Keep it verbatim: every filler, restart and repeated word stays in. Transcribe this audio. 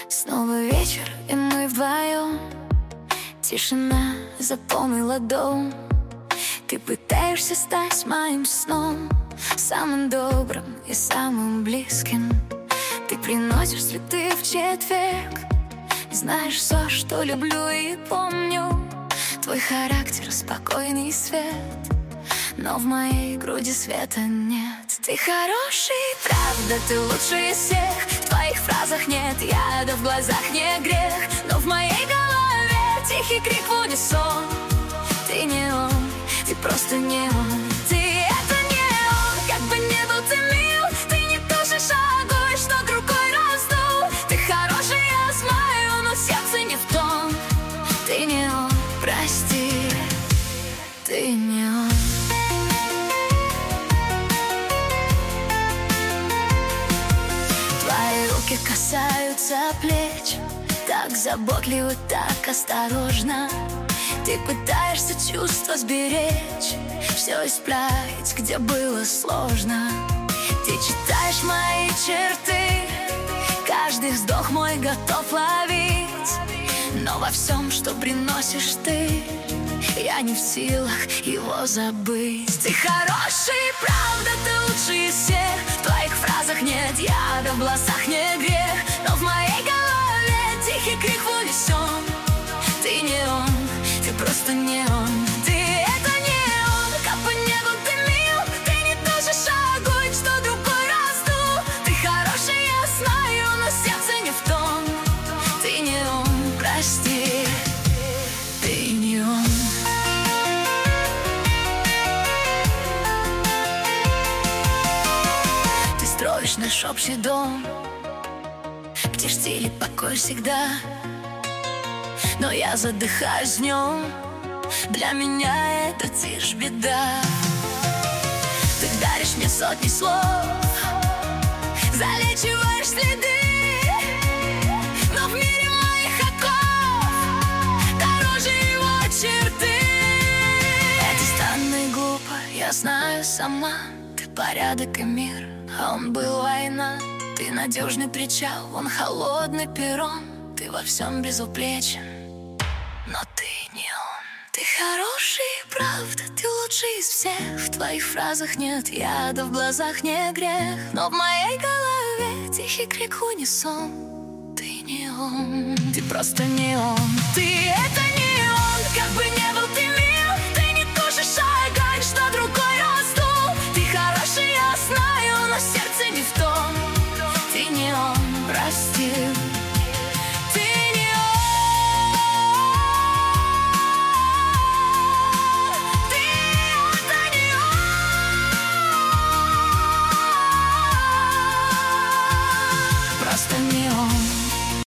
Снова вечер, и мы вдвоем. Тишина заполнила дом. Ты пытаешься стать моим сном, самым добрым и самым близким. Ты приносишь цветы в четверг. Знаешь все, что люблю и помню. Твой характер спокойный свет, но в моей груди света нет. Ты хороший, правда, ты лучший из всех. В твоих фразах нет яда, в глазах не грех. Но в моей голове тихий крик в унисон. Ты не он, ты просто не он. Ты это не он, как бы не был ты мил. Ты не тушишь огонь, что рукой раздул. Ты хороший, я знаю, но сердце не в том. Ты не он, прости, ты не он. Твои руки касаются плеч, так заботливо, так осторожно. Ты пытаешься чувства сберечь, все исправить, где было сложно. Ты читаешь мои черты, каждый вздох мой готов ловить. Но во всем, что приносишь ты, я не в силах его забыть. Ты хороший, правда, ты лучший из всех. В твоих фразах нет яда, в глазах не грех. Но в моей голове тихий крик в унисон. Ты не он, ты просто не он. Ты это не он, как бы не был ты мил. Ты не тушишь огонь, что другой раздул. Ты хороший, я знаю, но сердце не в том. Ты не он, прости, ты не он. Ты строишь наш общий дом, где штиль и покой всегда. Но я задыхаюсь в нем, для меня это тишь беда. Ты даришь мне сотни слов, залечиваешь следы. Но в мире моих оков дороже его черты. Это странно и глупо, я знаю сама. Ты порядок и мир, а он был война. Ты надежный причал, он холодный перрон. Ты во всем безупречен, но ты не он. Ты хороший, правда, ты лучший из всех. В твоих фразах нет яда, в глазах не грех. Но в моей голове тихий крик в унисон. Ты не он, ты просто не он. Ты это не он, как бы не был ты мил. Ты не тушишь огонь, что другой раздул. Ты хороший, я знаю, но сердце не в том. Ты не он, прости.